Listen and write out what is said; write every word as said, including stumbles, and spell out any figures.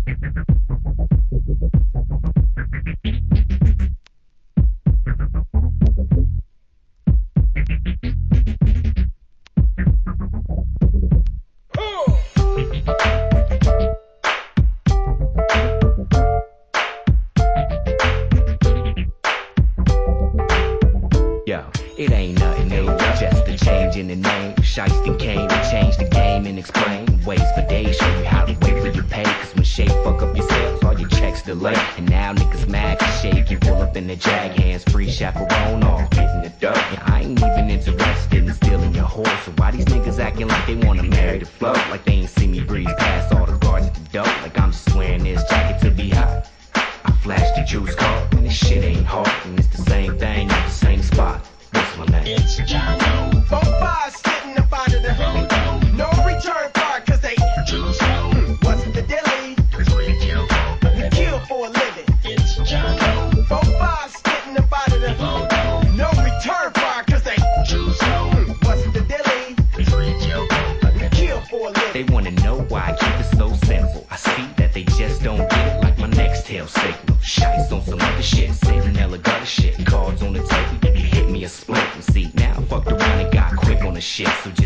Yo, it ain't nothing new, just a change in the name. Shiesty came to change the game and explain ways for days. Show you how to wait for your pay. Cause when Shay fuck up your sales, all your checks delay. And now niggas mad cause Shay can pull up in the jag, hands free, chaperone off, getting the dough. And I ain't even interested in stealing your horse. So why these niggas acting like they wanna marry the flow? Like they ain't see me breeze past all the guards at the door. Like I'm just wearing this jacket to be hot. I flash the juice card, and this shit ain't hard. And it's the same thing at the same spot. What's my name? It's John. Four five sitting up out of the hood. No return fire cause they too slow. What's the dilly? You kill for a living. It's John. Four five sitting up out of the hood. No return fire cause they too slow. What's the dilly? You kill for a living. They wanna know why I keep it so simple. I see that they just don't get it, like my next tail signal. Shites on some other shit, Santinella gutter shit. Cards on the table, you hit me a split and see. Now I fucked around and got quick on the shit, so just